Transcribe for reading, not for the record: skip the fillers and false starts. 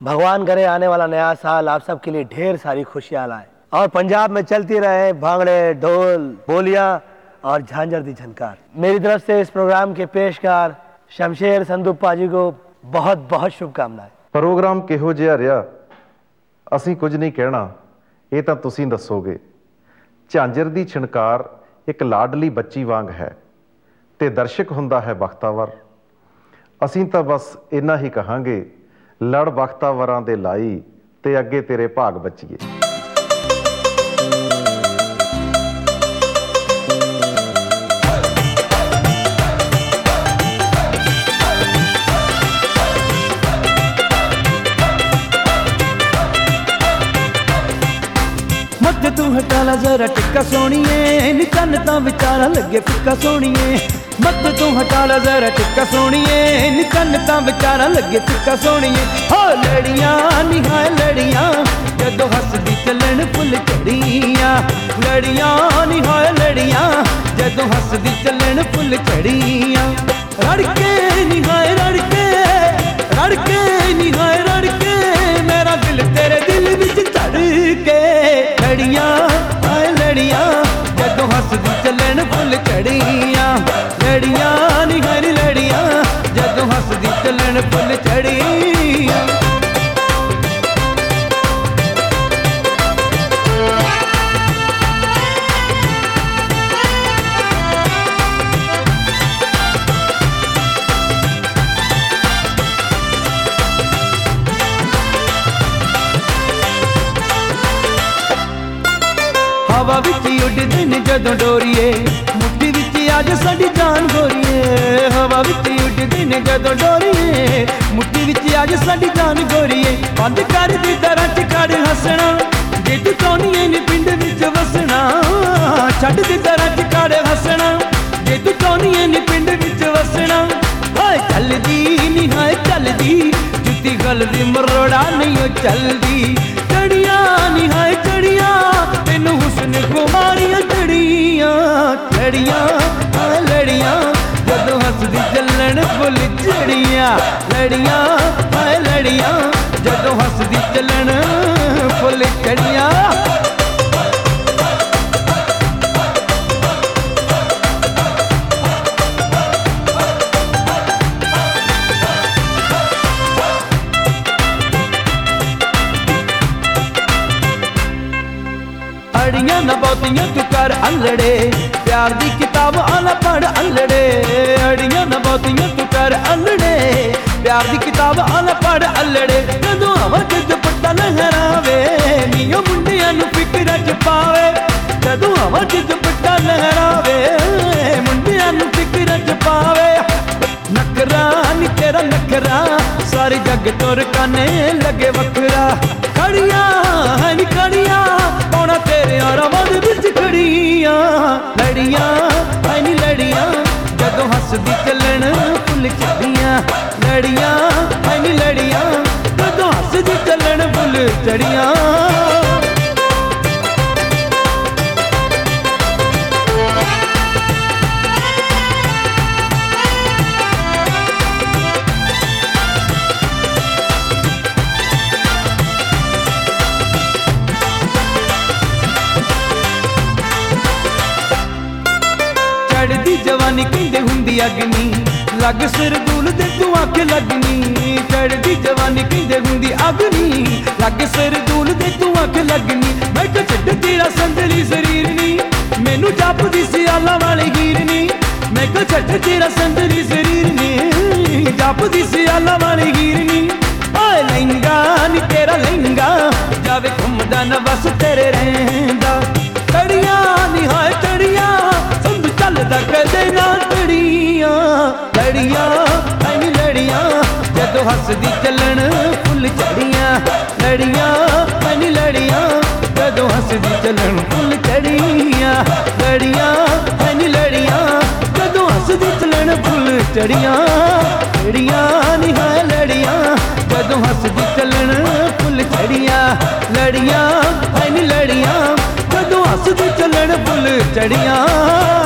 भगवान करे आने वाला नया साल आप सबके लिए ढेर सारी खुशियां लाए और पंजाब में चलती रहे भांगड़े, ढोल, बोलियां और झांझर दी झनकार। मेरी तरफ से इस प्रोग्राम के पेशकार शमशेर संधू भाजी को बहुत बहुत शुभकामनाएं। प्रोग्राम किहो जिहा ਰਿਹਾ ਅਸੀਂ ਕੁਝ ਨਹੀਂ ਕਹਿਣਾ, ਇਹ ਤਾਂ ਤੁਸੀਂ ਦੱਸੋਗੇ। ਝਾਂਜਰ ਦੀ ਛਣਕਾਰ ਇੱਕ ਲਾਡਲੀ ਬੱਚੀ ਵਾਂਗ ਹੈ ਤੇ ਦਰਸ਼ਕ ਹੁੰਦਾ ਹੈ ਬਖਤਾਵਰ। ਅਸੀਂ ਤਾਂ ਬਸ ਇੰਨਾ ਹੀ ਕਹਾਂਗੇ, ਲੜ ਬਖਤਾਵਰਾਂ ਦੇ ਲਾਈ ਤੇ ਅੱਗੇ ਤੇਰੇ ਭਾਗ ਬਚੀਏ। तू हटा ला जरा टिक्का सोनिए, निचन ता विचारा लगे फिक्का सोनिए। मत तू हटा ला जरा टिक्का सोनिए, निचन ता विचारा लगे फिक्का सोनिए। हो लड़ियां निहाय लड़ियां जदों हसदी चलन फुल चढ़ियां। लड़ियां निहाय लड़ियां जदों हसदी चलन फुल चढ़ियां। रड़के निहाय रड़के, रड़के निहाय रड़के, मेरा दिल तेरे दिल विच चढ़ के। लड़ियां आए लड़ियां जदों हसदी चलन फुल चढ़ियां। लड़ियां नी हरी लड़ियां जदों हसदी चलन फुल चढ़ियां। हवा विच उड़दे ने जदों डोरीए, मुट्ठी विच अज साडी जान गोरीए। हवा विच उड़दे ने जदों डोरीए, मुट्ठी विच अज साडी जान गोरीए। बंद कर दी दरां च खड़ हसना जे तू चाहुंदी ने पिंड विच वसना। छड्ड दी दरां च खड़ हसना जे तू चाहुंदी ने पिंड विच वसना। हाय चलदी नी हाय चलदी, जुत्ती गलदी मरोड़ा नहीं चलदी। चढ़ियां नी हाय चढ़ियां तेनू हुस्न खुमारियां चढ़ियां। लड़ियां हाय लड़ियां जदों हसदी चलन फुल चढ़ियां। लड़ियां हाय लड़ियां जदों हसदी चलन फुल चढ़ियां। अड़ियां ना बहुतियां तू कर अल्लड़े, प्यार दी किताब आला पढ़ अल्लड़े। अड़ियां ना बहुतियां तू कर अल्लड़े, प्यार दी किताब आला पढ़ अल्लड़े। जदों हवा च दुपट्टा लहरावे नीओ मुंडियां नू फिकरां च पावे। जदों हवा च दुपट्टा लहरावे मुंडियां नू फिकरां च पावे। नखरा नी तेरा नखरा सारे जग तुर काने लगे वखरा। खड़ियां है नी खड़ियां पौना तेरे आरामां दे विच खड़ियां। लड़ियां है नी लड़ियां जदों हसदी चलन फुल चढ़ियां। लड़ियां है नी लड़ियां जदों हसदी चलन फुल चढ़ियां। चढ़दी जवानी कहंदे हुंदी अग्नी, लग सिर दूल दे तू अख लगनी। चढ़दी जवानी कहंदे हुंदी अग्नि, लग सिर दूल दे तू अख लगनी। मैं तो छड्ड तेरा संदली शरीर नी, मैनू जापदी सियाला वाली हीर नी। मैं तो छड्ड तेरा संदली शरीर नी, जापदी सियाला वाली हीर नी। आए लहंगा नी तेरा लहंगा जावे घुमदा न बस तेरे रहंदा। चढ़ियां नी हाय चढ़ियां चलदा कदे ना चढ़ियां। लड़ियां है नी लड़ियां जदों हसदी चलन फुल चढ़ियां। लड़ियां है नी लड़ियां जदों हसदी चलन फुल चढ़ियां। लड़ियां है नी लड़ियां जदों हसदी चलन फुल चढ़ियां। लड़ियां नी हाय लड़ियां जदों हसदी चलन फुल चढ़ियां। लड़ियां है नी लड़ियां जदों हसदी चलन फुल चढ़ियां।